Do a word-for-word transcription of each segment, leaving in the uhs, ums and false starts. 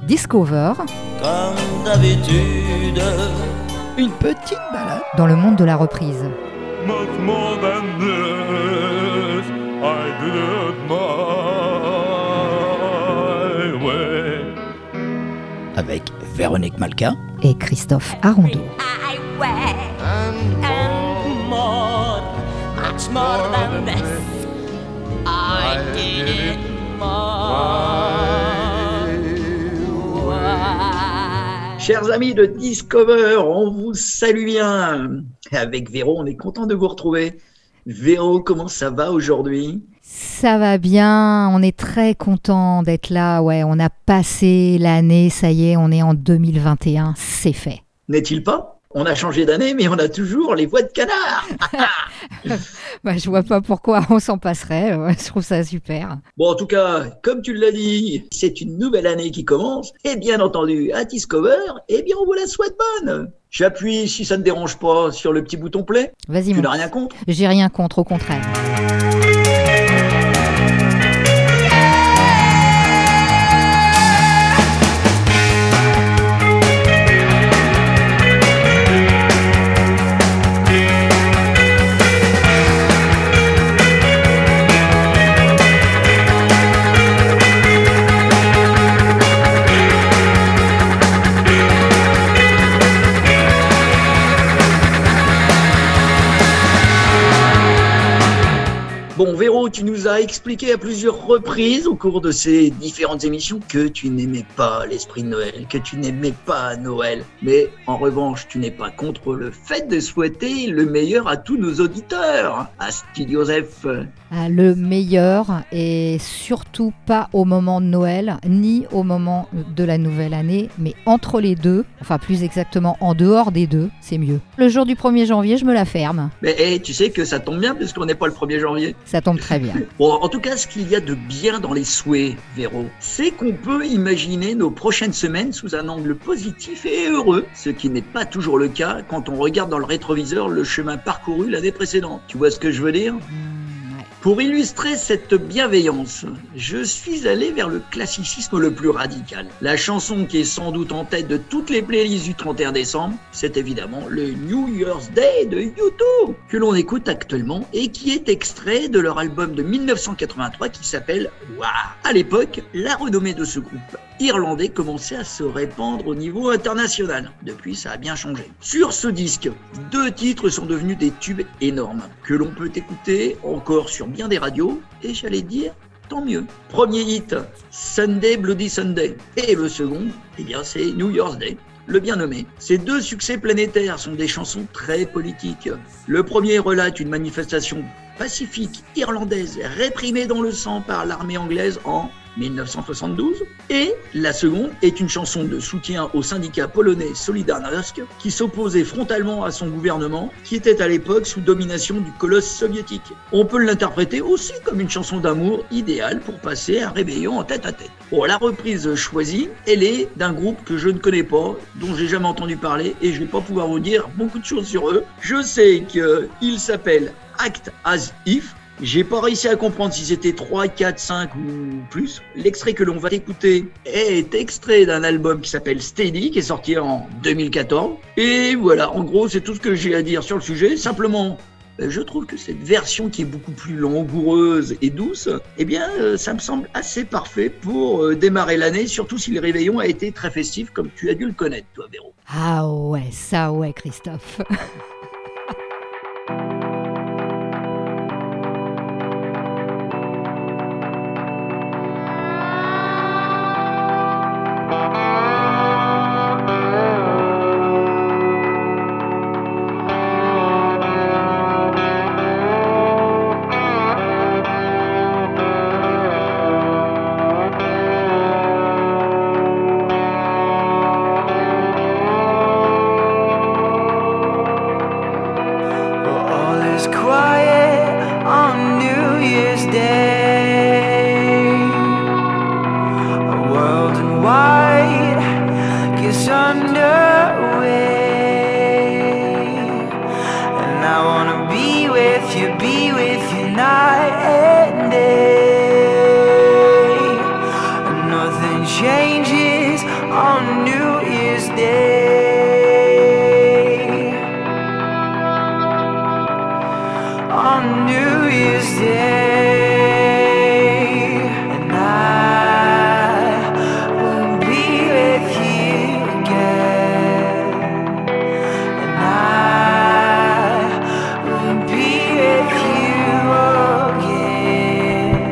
Discover. Comme d'habitude. Une petite balade dans le monde de la reprise. Much more than this, I did it my way. avec Véronique Malka Et Christophe Arondeau. I way. And more, much more than this, I did it my way. Chers amis de Discover, on vous salue bien. Avec Véro, on est content de vous retrouver. Véro, comment ça va aujourd'hui ? Ça va bien, on est très content d'être là. Ouais, on a passé l'année, ça y est, on est en deux mille vingt et un, c'est fait. N'est-il pas ? On a changé d'année, mais on a toujours les voix de canard. Bah, je vois pas pourquoi on s'en passerait, ouais, je trouve ça super. Bon, en tout cas, comme tu l'as dit, c'est une nouvelle année qui commence. Et bien entendu, à Discover, eh bien, on vous la souhaite bonne. J'appuie, si ça ne dérange pas, sur le petit bouton play. Vas-y, Tu mon... n'as rien contre ? J'ai rien contre, au contraire. Bon, Véro, tu nous as expliqué à plusieurs reprises au cours de ces différentes émissions que tu n'aimais pas l'esprit de Noël, que tu n'aimais pas Noël. Mais en revanche, tu n'es pas contre le fait de souhaiter le meilleur à tous nos auditeurs. Studio Joseph. Ah, le meilleur, et surtout pas au moment de Noël, ni au moment de la nouvelle année, mais entre les deux, enfin plus exactement en dehors des deux, c'est mieux. Le jour du premier janvier, je me la ferme. Mais hey, tu sais que ça tombe bien puisqu'on n'est pas le premier janvier. Ça tombe très bien. Bon, en tout cas, ce qu'il y a de bien dans les souhaits, Véro, c'est qu'on peut imaginer nos prochaines semaines sous un angle positif et heureux, ce qui n'est pas toujours le cas quand on regarde dans le rétroviseur le chemin parcouru l'année précédente. Tu vois ce que je veux dire ? Pour illustrer cette bienveillance, je suis allé vers le classicisme le plus radical. La chanson qui est sans doute en tête de toutes les playlists du trente et un décembre, c'est évidemment le New Year's Day de U deux, que l'on écoute actuellement et qui est extrait de leur album de mille neuf cent quatre-vingt-trois qui s'appelle Wah. À l'époque, la renommée de ce groupe irlandais commençait à se répandre au niveau international. Depuis, ça a bien changé. Sur ce disque, deux titres sont devenus des tubes énormes, que l'on peut écouter encore sur bien des radios, et j'allais dire, tant mieux. Premier hit, Sunday Bloody Sunday, et le second, eh bien c'est New Year's Day. Le bien nommé. Ces deux succès planétaires sont des chansons très politiques. Le premier relate une manifestation pacifique irlandaise réprimée dans le sang par l'armée anglaise en mille neuf cent soixante-douze, et la seconde est une chanson de soutien au syndicat polonais Solidarność qui s'opposait frontalement à son gouvernement qui était à l'époque sous domination du colosse soviétique. On peut l'interpréter aussi comme une chanson d'amour idéale pour passer un réveillon en tête à tête. Bon, la reprise choisie, elle est d'un groupe que je ne connais pas, dont j'ai jamais entendu parler et je vais pas pouvoir vous dire beaucoup de choses sur eux. Je sais qu'il s'appelle Act As If. J'ai pas réussi à comprendre si c'était trois, quatre, cinq ou plus. L'extrait que l'on va écouter est extrait d'un album qui s'appelle Steady, qui est sorti en deux mille quatorze. Et voilà, en gros, c'est tout ce que j'ai à dire sur le sujet. Simplement, je trouve que cette version qui est beaucoup plus langoureuse et douce, eh bien, ça me semble assez parfait pour démarrer l'année, surtout si le réveillon a été très festif, comme tu as dû le connaître, toi, Véro. Ah ouais, ça ouais, Christophe. Changes on New Year's Day. On New Year's Day, and I will be with you again, and I will be with you again.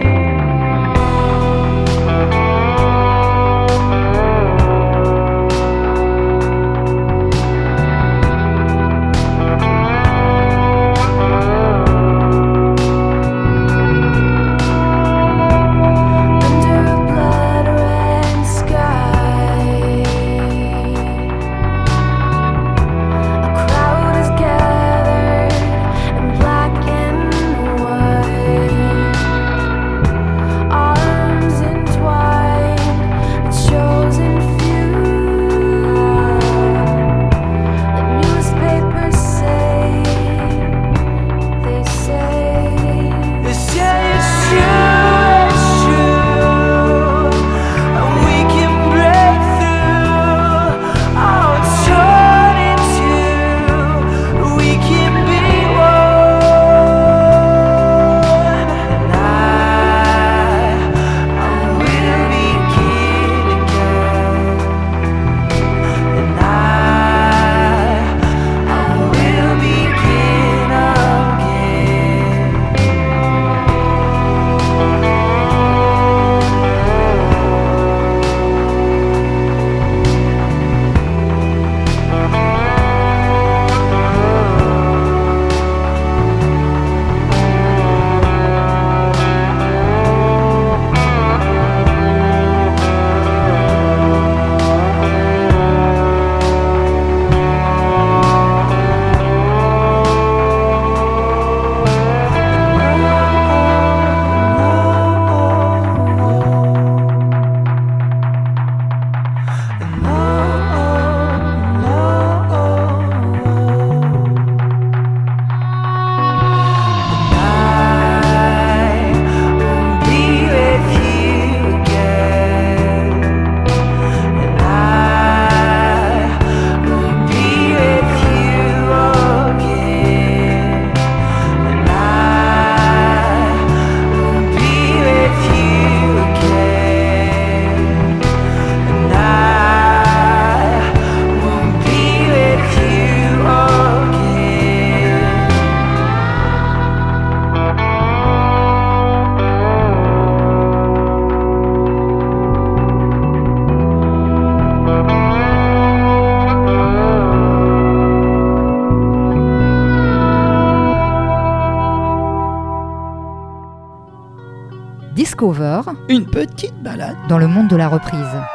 Discover, une petite balade dans le monde de la reprise.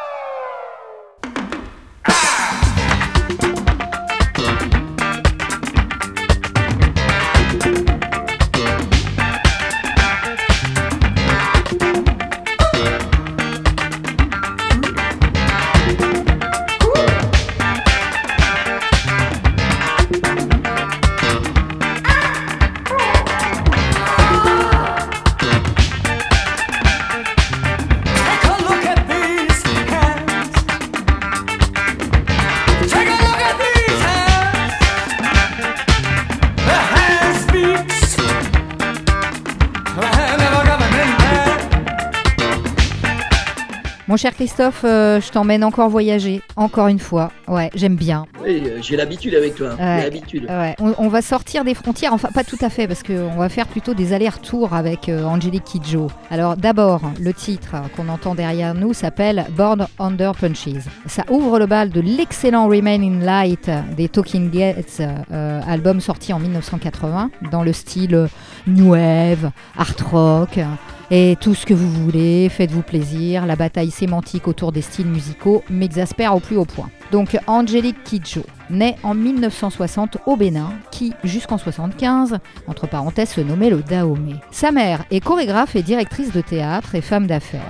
Mon cher Christophe, euh, je t'emmène encore voyager, encore une fois. Ouais, j'aime bien. Oui, euh, j'ai l'habitude avec toi. Ouais, j'ai l'habitude. Ouais. On, on va sortir des frontières, enfin pas tout à fait, parce qu'on va faire plutôt des allers-retours avec euh, Angélique Kidjo. Alors d'abord, le titre qu'on entend derrière nous s'appelle Born Under Punches. Ça ouvre le bal de l'excellent Remain in Light des Talking Heads, euh, album sorti en dix-neuf cent quatre-vingts, dans le style new wave, art rock... Et tout ce que vous voulez, faites-vous plaisir, la bataille sémantique autour des styles musicaux m'exaspère au plus haut point. Donc Angélique Kidjo, née en dix-neuf cent soixante au Bénin, qui jusqu'en soixante-quinze, entre parenthèses, se nommait le Dahomey. Sa mère est chorégraphe et directrice de théâtre et femme d'affaires.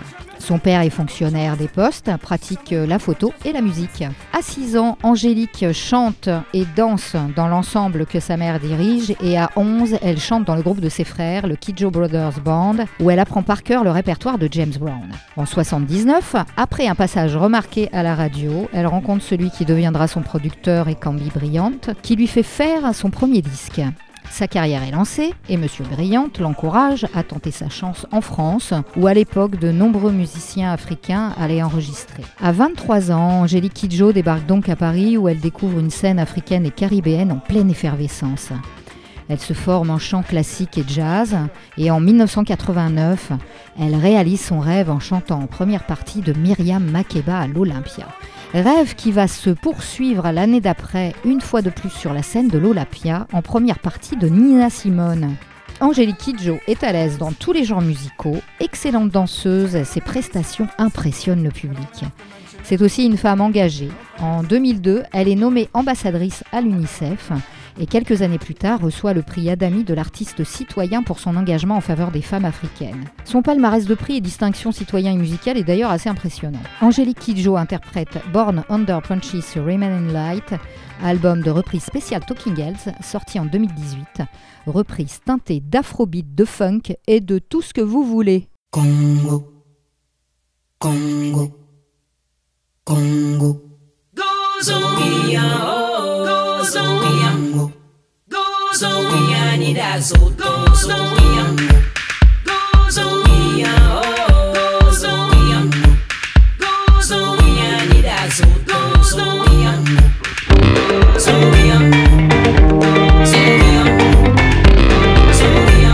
Son père est fonctionnaire des postes, pratique la photo et la musique. À six ans, Angélique chante et danse dans l'ensemble que sa mère dirige et à onze, elle chante dans le groupe de ses frères, le Kidjo Brothers Band, où elle apprend par cœur le répertoire de James Brown. En soixante-dix-neuf, après un passage remarqué à la radio, elle rencontre celui qui deviendra son producteur et Cambi Bryant, qui lui fait faire son premier disque. Sa carrière est lancée et Monsieur Bryant l'encourage à tenter sa chance en France, où à l'époque de nombreux musiciens africains allaient enregistrer. À vingt-trois ans, Angélique Kidjo débarque donc à Paris où elle découvre une scène africaine et caribéenne en pleine effervescence. Elle se forme en chant classique et jazz et en dix-neuf cent quatre-vingt-neuf, elle réalise son rêve en chantant en première partie de Myriam Makeba à l'Olympia. Rêve qui va se poursuivre l'année d'après, une fois de plus sur la scène de l'Olympia, en première partie de Nina Simone. Angélique Kidjo est à l'aise dans tous les genres musicaux, excellente danseuse, ses prestations impressionnent le public. C'est aussi une femme engagée. En deux mille deux, elle est nommée ambassadrice à l'UNICEF et quelques années plus tard reçoit le prix Adami de l'artiste citoyen pour son engagement en faveur des femmes africaines. Son palmarès de prix et distinctions citoyens et musicales est d'ailleurs assez impressionnant. Angélique Kidjo interprète Born Under Punches sur Remain in Light, album de reprise spéciale Talking Heads, sorti en deux mille dix-huit, reprise teintée d'afrobeat, de funk et de tout ce que vous voulez. Congo, Congo, Congo. Gozo we are, gozo we are, gozo we are, need us, gozo we are, gozo we are, gozo we are, gozo we are, need us, gozo we are, gozo we are, gozo we are, gozo we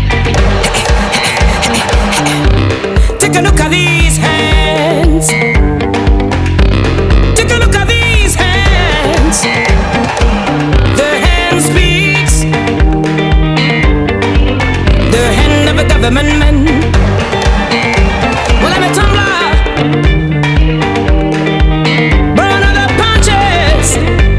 are. Take a look at these hands. Take a look at these hands. The hand speaks. The hand of a government man. Well, I'm a tumbler. Burn other punches.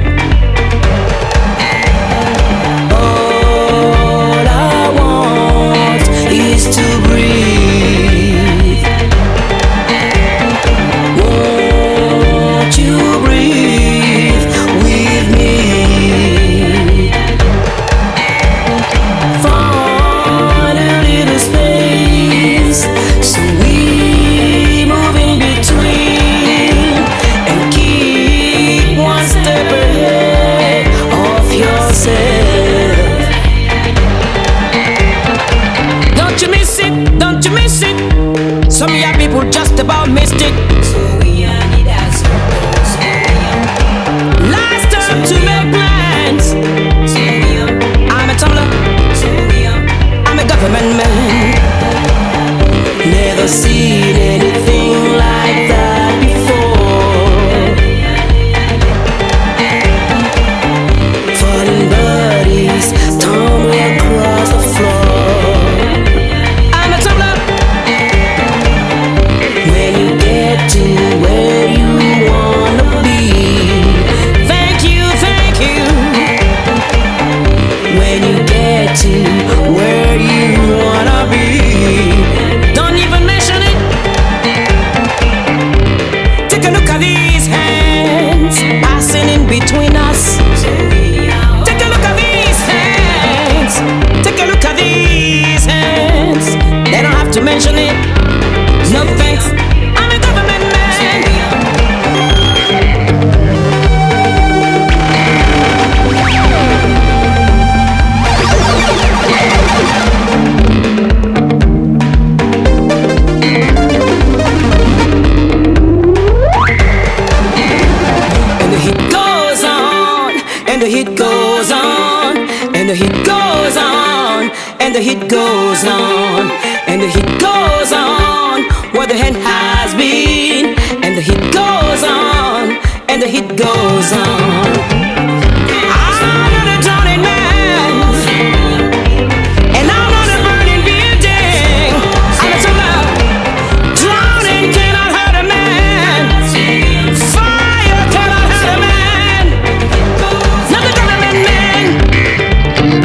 All I want is to breathe. Won't you breathe with me? Find a little space so we move in between and keep one step ahead of yourself. Don't you miss it? Don't you miss it? Some of your people just about missed it. Last time to make plans. I'm a tumbler. I'm a government man. Never seen anything like that before. Falling bodies tumbling across the floor. I'm a tumbler. When you get to where you wanna be, thank you, thank you. When you get to where you wanna be, don't even mention it. Take a look at these hands passing in between us. Take a look at these hands. Take a look at these hands. They don't have to mention it. No thanks. I'm a government man. And the hit goes on, and the hit goes on, and the hit goes on, and the hit goes on, and the hit goes on, where the hand has been, and the hit goes on, and the hit goes on. I'm not a drowning man, and I'm not a burning building. I'm a tumbler. Drowning cannot hurt a man. Fire cannot hurt a man. Not the government man.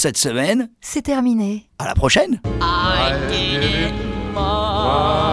cette semaine. C'est terminé. À la prochaine. I did it my